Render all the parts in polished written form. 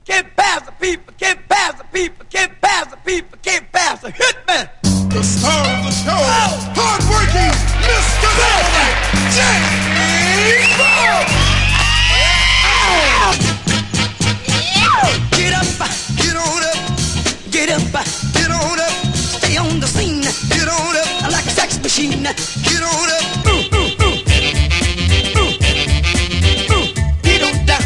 can't pass the people, can't pass the people, can't pass the people, can't pass the hitman. The star of the show, hard-working Mr. Velvet, James Brown. Get up, Get on up, get up, get on up, stay on the scene get on up, like a sex machine. get on up. Get on down.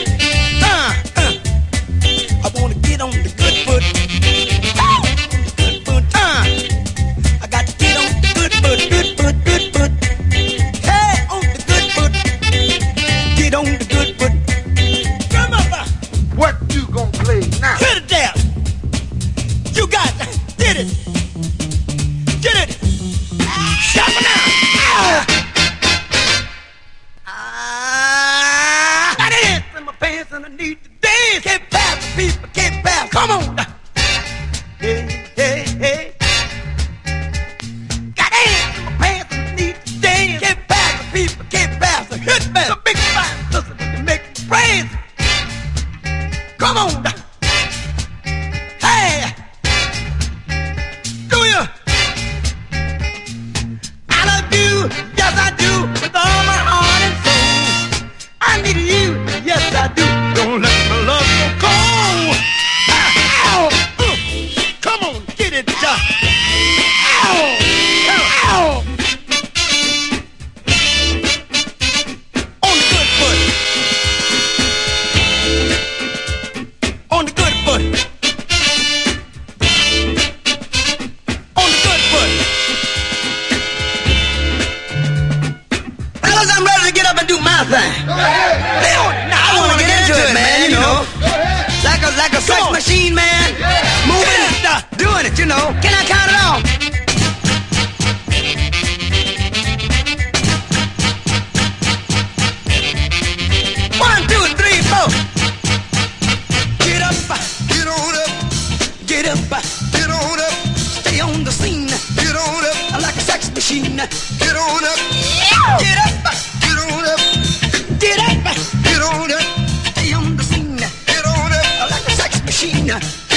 I wanna get on the good foot. Good foot. I got to get on the good foot, good foot, good foot. Hey, on the good foot. Get on the good foot. Come up. What you gonna play now? Hit it down. You got it. Did it. Get it. Stop it now. Got it in my pants and I need to dance. Can't pass the people, can't pass. Come on. Hey, hey, hey. Got it in my pants and I need to dance. Can't pass the people, can't pass the hitman. The big fine sister that can make me crazy. Come on. Hey. Do you? I love you, yes I do, with all my heart and soul. I need you, yes I do. Don't let my love go cold. Ow. Come on, get it done. Ow. Ow. On the good foot. On the good foot. On the good foot. Fellas, I'm ready to get up and do my thing. Now I want to get into it, man, you know. Like a sex machine, man. Moving, doing it, you know. Can I count it off? One, two, three, four. Get up, Get on up, get up, get on up, stay on the scene get on up, like a sex machine. get on up, Get up, get on up, get up, get on up, stay on the scene get on up. like a sex machine.